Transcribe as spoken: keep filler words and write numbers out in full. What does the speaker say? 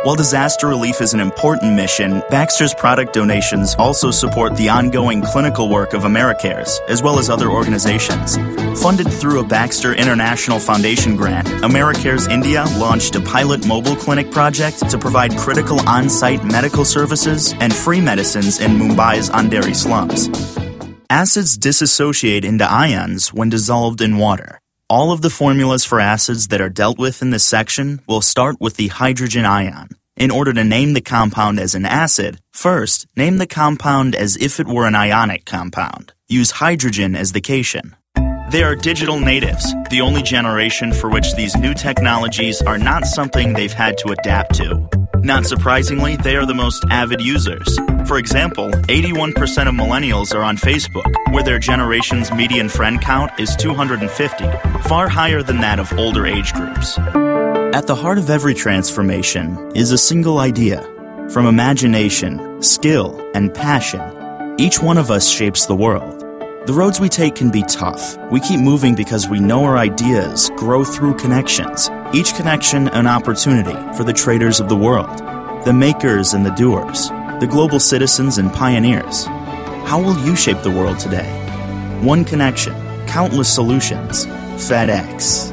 While disaster relief is an important mission, Baxter's product donations also support the ongoing clinical work of AmeriCares, as well as other organizations. Funded through a Baxter International Foundation grant, AmeriCares India launched a pilot mobile clinic project to provide critical on-site medical services and free medicines in Mumbai's Andheri slums. Acids dissociate into ions when dissolved in water. All of the formulas for acids that are dealt with in this section will start with the hydrogen ion. In order to name the compound as an acid, first, name the compound as if it were an ionic compound. Use hydrogen as the cation. They are digital natives, the only generation for which these new technologies are not something they've had to adapt to. Not surprisingly, they are the most avid users. For example, eighty-one percent of millennials are on Facebook, where their generation's median friend count is two hundred fifty, far higher than that of older age groups. At the heart of every transformation is a single idea. From imagination, skill, and passion, each one of us shapes the world. The roads we take can be tough. We keep moving because we know our ideas grow through connections. Each connection an opportunity for the traders of the world, the makers and the doers, the global citizens and pioneers. How will you shape the world today? One connection, countless solutions. FedEx.